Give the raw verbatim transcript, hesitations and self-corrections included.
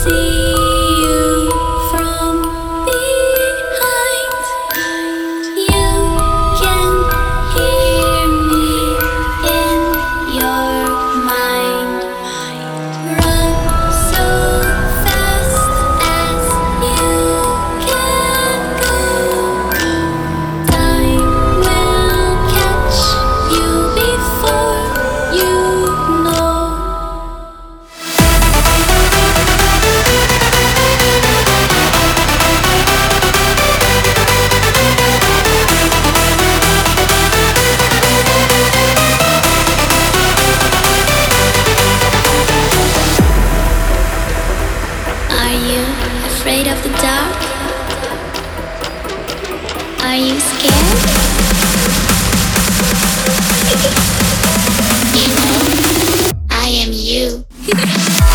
see you from behind. You can hear me in your mind. Run so fast as you can go. Time will catch you before you know. Are you afraid of the dark? Are you scared? You know, I am you.